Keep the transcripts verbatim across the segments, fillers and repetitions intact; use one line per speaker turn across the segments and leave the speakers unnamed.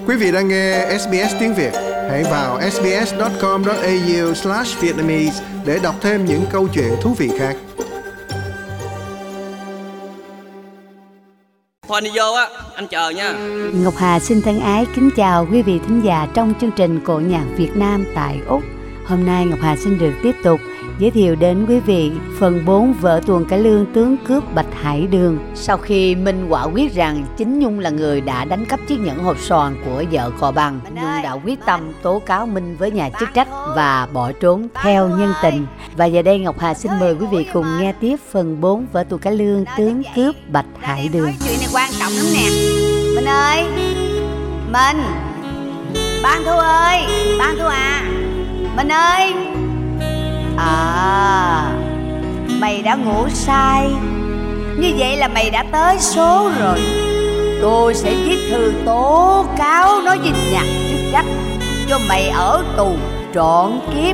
Quý vị đang nghe ét bê ét tiếng Việt. Hãy vào sbs chấm com chấm a u slash vietnamese để đọc thêm những câu chuyện thú vị khác.
Thôi đi vô á, anh chờ nha.
Ngọc Hà xin thân ái kính chào quý vị thính giả trong chương trình Cổ nhạc Việt Nam tại Úc. Hôm nay Ngọc Hà xin được tiếp tục giới thiệu đến quý vị phần bốn vở tuồng cải lương Tướng cướp Bạch Hải Đường. Sau khi Minh quả quyết rằng chính Nhung là người đã đánh cắp chiếc nhẫn hộp xoàn của vợ Cò Bằng, Nhung đã quyết tâm tố cáo Minh với nhà chức trách và bỏ trốn theo nhân tình. Và giờ đây Ngọc Hà xin mời quý vị cùng nghe tiếp phần bốn vở tuồng cải lương Tướng cướp Bạch Hải Đường.
Chuyện này quan trọng lắm nè. Minh ơi, Minh, Ban Thu ơi, Ban Thu à, Minh ơi. À, mày đã ngủ sai. Như vậy là mày đã tới số rồi. Tôi sẽ viết thư tố cáo nói với nhà chức trách cho mày ở tù trọn kiếp.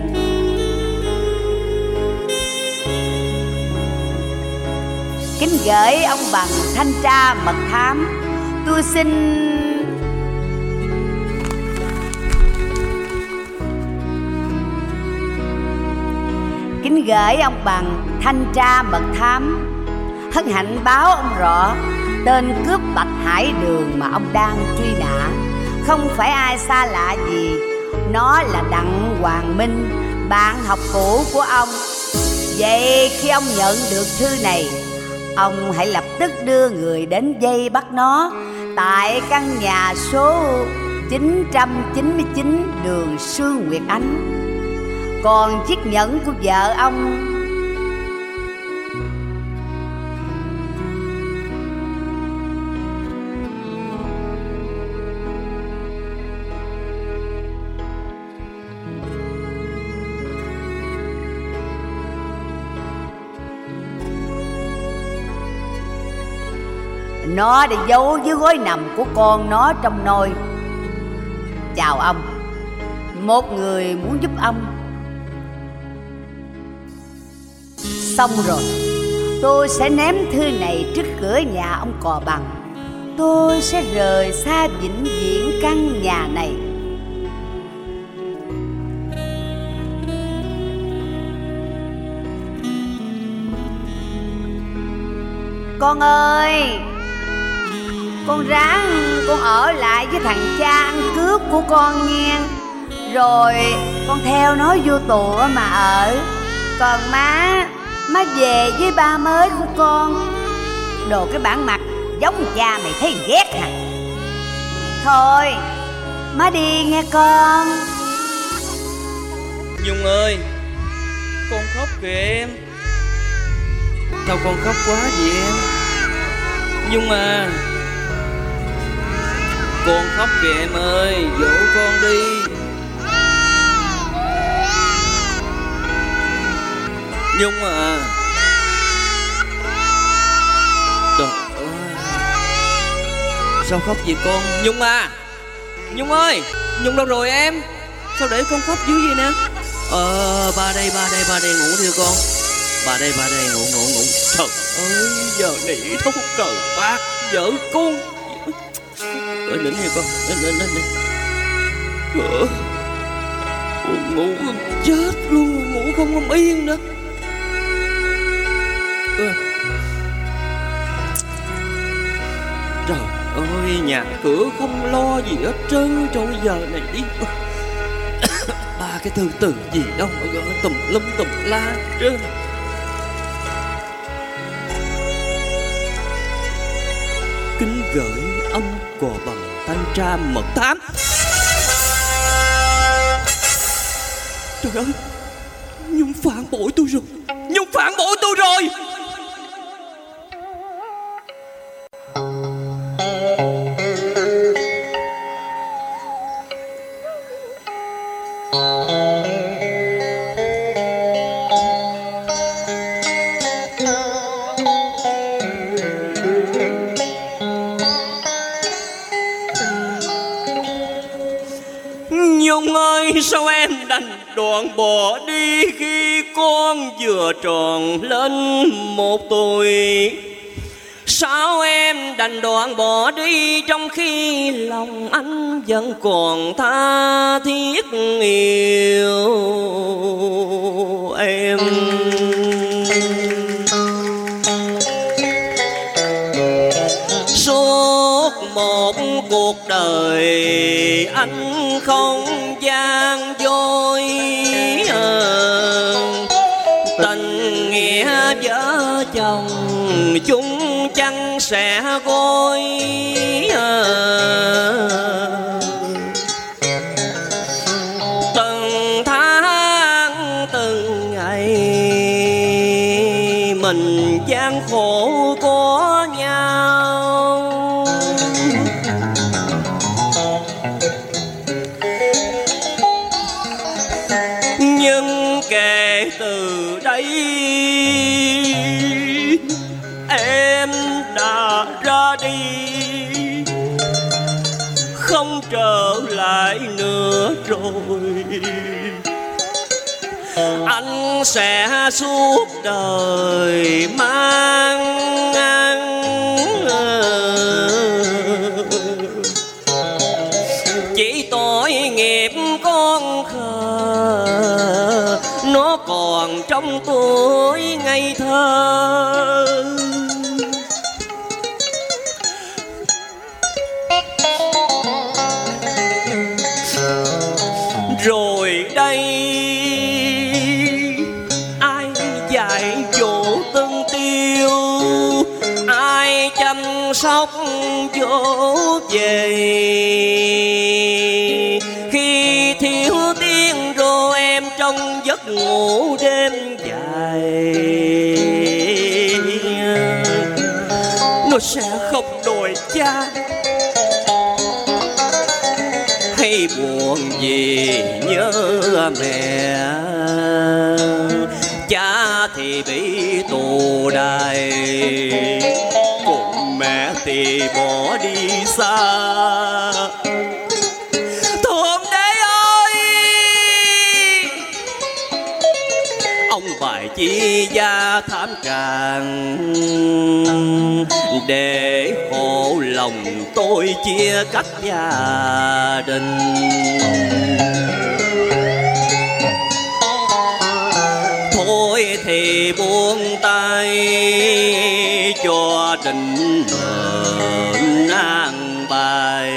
Kính gửi ông Bằng thanh tra mật thám. Tôi xin Kính gửi ông Bằng thanh tra mật thám hân hạnh báo ông rõ tên cướp Bạch Hải Đường mà ông đang truy nã không phải ai xa lạ gì, nó là Đặng Hoàng Minh, bạn học cũ của ông. Vậy khi ông nhận được thư này, ông hãy lập tức đưa người đến vây bắt nó tại căn nhà số chín trăm chín mươi chín đường Sương Nguyệt Ánh. Còn chiếc nhẫn của vợ ông nó để giấu dưới gối nằm của con nó trong nôi. Chào ông, một người muốn giúp ông. Xong rồi, tôi sẽ ném thư này trước cửa nhà ông Cò Bằng. Tôi sẽ rời xa vĩnh viễn căn nhà này. Con ơi, con ráng con ở lại với thằng cha ăn cướp của con nghe. Rồi con theo nó vô tù mà ở. Còn má, má về với ba mới của con. Đồ cái bản mặt giống cha mày thấy ghét hả? Thôi, má đi nghe con.
Nhung ơi, con khóc kìa em. Sao con khóc quá vậy em? Nhung à, con khóc kìa em ơi, dỗ con đi. Nhung à. Trời ơi, sao khóc vậy con? Nhung à, Nhung ơi, Nhung đâu rồi em? Sao để con khóc dưới vậy nè? Ờ, ba đây, ba đây, ba đây, ngủ đi con. Ba đây, ba đây, ngủ, ngủ, ngủ. Trời ơi, giờ nỉ thấu cờ bác, vợ con. Ơi, nín đi con, nín, nín, nín, nín. Ờ, ngủ chết luôn, ngủ không không yên nữa. Trời ơi, nhà cửa không lo gì hết trơn. Trời giờ này đi ba cái thư từ gì đâu mà gọi tùm lum tùm la trơn. Kính gửi ông Cò Bằng thanh tra mật thám. Trời ơi, Nhung phản bội tôi rồi. Nhung phản bội tôi rồi. Nhung ơi, sao em đành đoạn bỏ đi khi con vừa tròn lên một tuổi? Sao em đành đoạn bỏ đi trong khi lòng anh vẫn còn tha thiết yêu em. Suốt một cuộc đời anh không gian dối, tình nghĩa vợ chồng chung chăn sẽ gối. Từng tháng từng ngày mình gian khổ có nhau, nhưng kể từ đây em đã ra đi, không trở lại nữa rồi. Anh sẽ suốt đời mang ăn chỉ tội nghiệp con khờ, nó còn trong tuổi ngây thơ. Rồi đây ai dạy dỗ từng tiêu, ai chăm sóc dỗ về khi thiếu tiếng ru em trong giấc ngủ đêm dài. Nó sẽ khóc đòi cha hay buồn vì nhớ mẹ, cha thì bị tù đày, còn mẹ thì bỏ đi xa. Thượng đế ơi, ông bài chi gia thảm tràng để khổ lòng tôi chia cách gia đình. Thôi thì buông tay cho tình mờn an bài.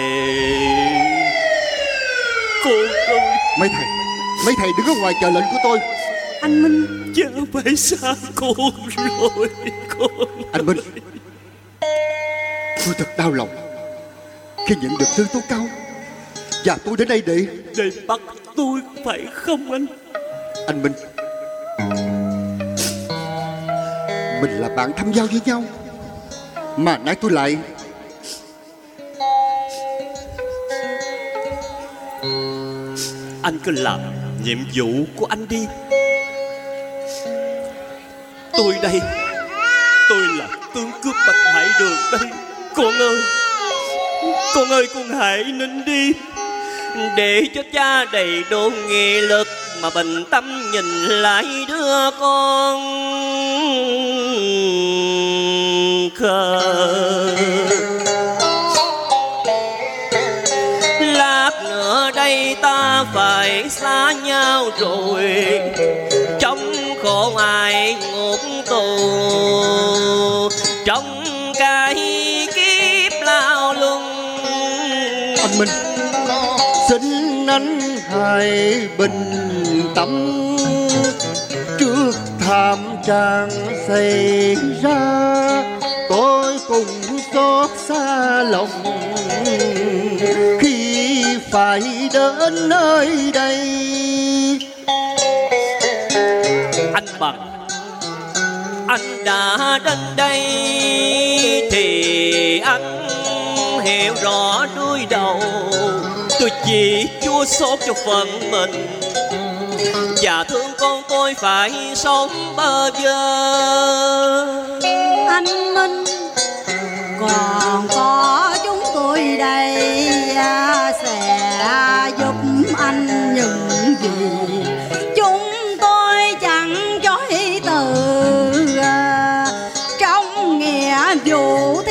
Cô ơi,
Mấy thầy, mấy thầy đứng ở ngoài chờ lệnh của tôi.
Anh Minh,
cha phải xa cô rồi con.
Anh Minh, tôi thật đau lòng khi nhận được thư tố cáo, và tôi đến đây để
Để bắt tôi phải không anh?
Anh Minh, mình là bạn thâm giao với nhau, mà nãy tôi lại
Anh cứ làm nhiệm vụ của anh đi. Tôi đây, tôi là tướng cướp Bạch Hải Đường đây. Con ơi, con ơi con hãy nín đi, để cho cha đầy đủ nghị lực mà bình tâm nhìn lại đứa con khờ. Lát nữa đây ta phải xa nhau rồi, trong khổ ai ngục tù, trong cái kiếp lao lung.
Anh Minh, xin anh hãy bình tâm trước thảm trạng xảy ra. Tôi cũng xót xa lòng khi phải đến nơi đây.
Anh Bằng, anh đã đến đây thì anh hiểu rõ đuôi đầu. Tôi chỉ chua xót cho phận mình và thương con tôi phải sống bơ vơ.
Anh Minh, còn có chúng tôi đây sẽ giúp anh những gì chúng tôi chẳng chối từ trong nghĩa vụ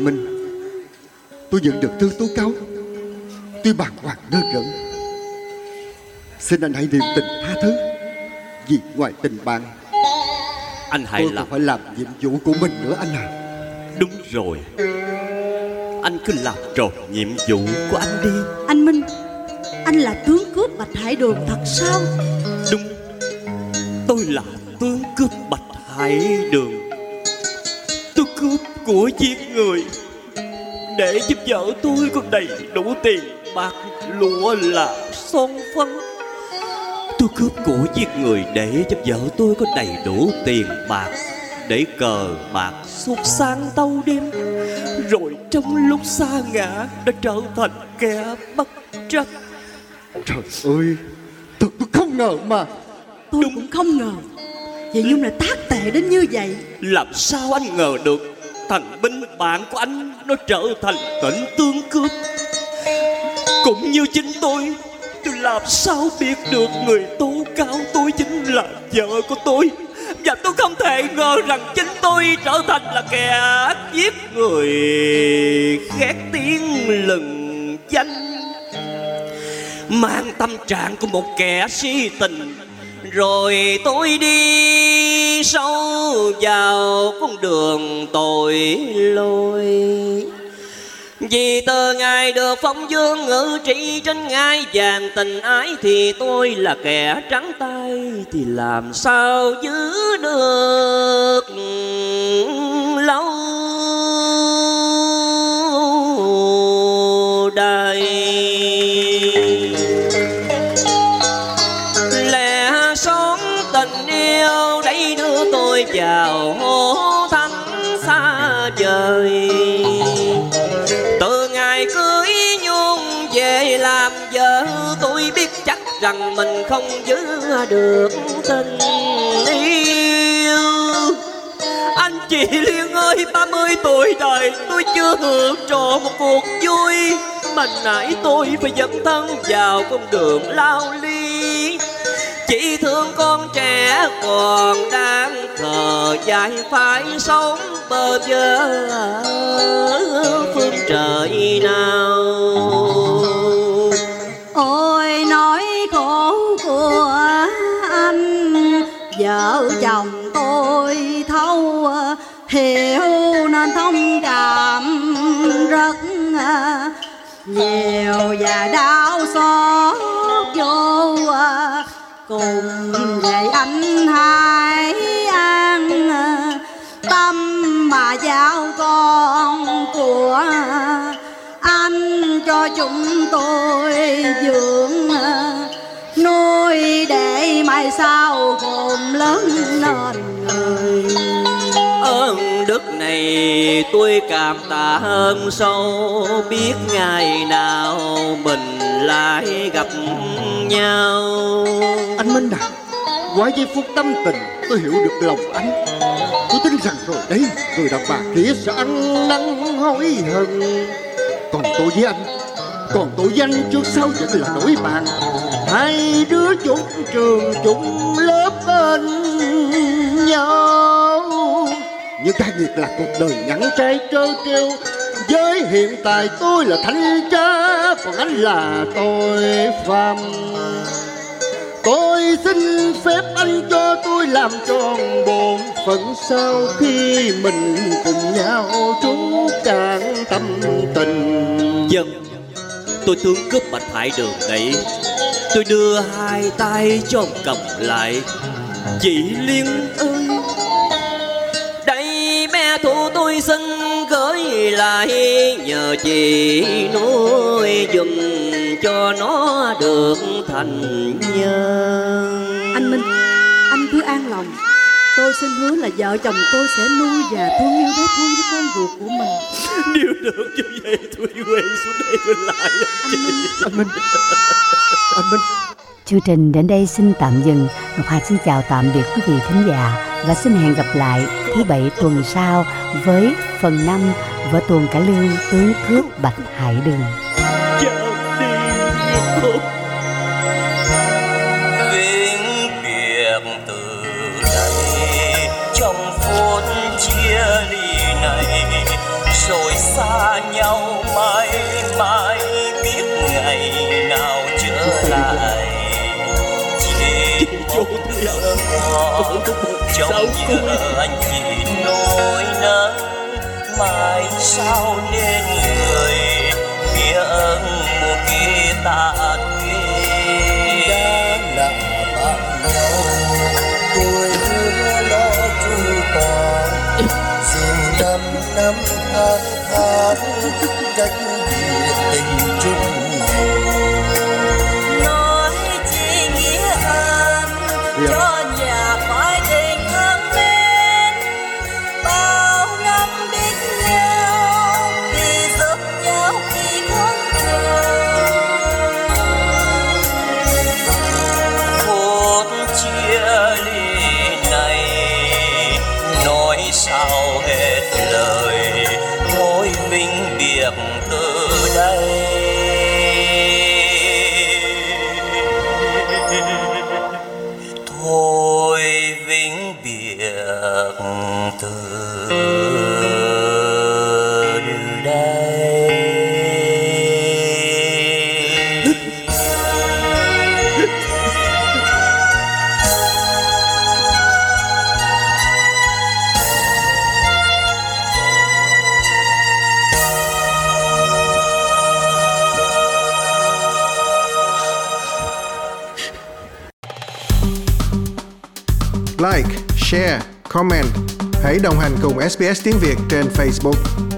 Minh, tôi nhận được thư tố cáo. Tôi bàng hoàng ngơ ngẩn. Xin anh hãy niệm tình tha thứ. Vì ngoài tình bạn,
Anh hãy
tôi
làm.
còn phải làm nhiệm vụ của mình nữa anh à.
Đúng rồi, anh cứ làm tròn nhiệm vụ của anh đi.
Anh Minh, anh là tướng cướp Bạch Hải Đường thật sao?
Đúng, tôi là tướng cướp Bạch Hải Đường. Tôi cướp của giết người để giúp vợ tôi có đầy đủ tiền bạc lụa là son phấn. Tôi cướp của giết người để cho vợ tôi có đầy đủ tiền bạc để cờ bạc suốt sáng tâu đêm, rồi trong lúc sa ngã đã trở thành kẻ bất trắc.
Trời ơi, tôi, tôi không ngờ mà.
Tôi Đúng. cũng không ngờ Chị Nhung lại tác tệ đến như vậy.
Làm sao anh ngờ được thằng binh bạn của anh nó trở thành tỉnh tướng cướp. Cũng như chính tôi, tôi làm sao biết được người tố cáo tôi chính là vợ của tôi. Và tôi không thể ngờ rằng chính tôi trở thành là kẻ giết người khét tiếng lừng danh, mang tâm trạng của một kẻ si tình. Rồi tôi đi sâu vào con đường tội lỗi. Vì từ ngày được phong vương ngự trị trên ngai vàng tình ái, thì tôi là kẻ trắng tay, thì làm sao giữ được lâu đây. Lẽ sống tình yêu đẩy đưa tôi vào hố thẳm xa vời. Từ ngày cưới Nhung về làm vợ, tôi biết chắc rằng mình không giữ được tình yêu. Anh chị Liên ơi, ba mươi tuổi đời tôi chưa hưởng trọn một cuộc vui, mà nãy tôi phải dấn thân vào con đường lao ly. Chỉ thương con trẻ còn đang thờ dài phải sống bơ vơ phương trời nào.
Ôi nỗi khổ của anh, vợ chồng tôi thâu hiểu nên thông cảm rất nhiều và đau xót vô. Cùng vậy anh hãy an tâm mà giao con của anh cho chúng tôi dưỡng nuôi, để mai sau khôn lớn nên người.
Ơn đức này tôi cảm tạ hơn sâu, biết ngày nào mình lại gặp nhau.
Anh Minh à, qua giây phút tâm tình tôi hiểu được lòng anh. Tôi tin rằng rồi đấy, người đàn bà kia sẽ ăn năn hối hận. Còn tôi với anh, còn tôi với anh trước sau vẫn là nỗi bạn. Hai đứa chung trường chung lớp bên nhau, nhưng cay nghiệt là cuộc đời nhẵn trai trơ trêu. Với hiện tại tôi là thanh tra, còn anh là tội phạm. Tôi xin phép anh cho tôi làm tròn bổn phận, sau khi mình cùng nhau trú cạn tâm tình.
Dân, tôi tướng cướp Bạch Hải Đường đấy. Tôi đưa hai tay cho ông cầm lại. Chị Liên ơi, đây bé thu tôi xin gửi lại, nhờ chị nuôi giùm cho nó được thành nhân.
Anh Minh, anh cứ an lòng. Tôi xin hứa là vợ chồng tôi sẽ nuôi và thương yêu bé Thu với con ruột của mình.
Nếu được như vậy tôi quay xuống đây tôi lại anh chị.
Anh Minh, anh Minh.
Chương trình đến đây xin tạm dừng. Ngọc Hà xin chào tạm biệt quý vị thính giả và xin hẹn gặp lại thứ bảy tuần sau với phần năm vở tuồng cải lương tướng cướp Bạch Hải Đường.
Chào đi khúc vĩnh biệt từ đây, trong phút chia ly này
rồi xa nhau mãi mãi, biết ngày nào trở lại. Chỉ một giấc mơ trong nhớ anh chỉ nỗi nắng, mãi sao nên người kia ơn một kia ta thuyết. Đã là bạn nhau tôi hứa lo chu toàn, dù năm năm tháng tháng cách biệt tình chung.
Nói chi nghĩa ơn cho nhà phải tình thương mến, bao năm biết nhau thì giúp nhau khi không chờ.
Phút chia ly này nói sao hết lời, thôi vĩnh biệt từ đây. Thôi vĩnh biệt từ đây.
Like, share, comment. Hãy đồng hành cùng ét bê ét tiếng Việt trên Facebook.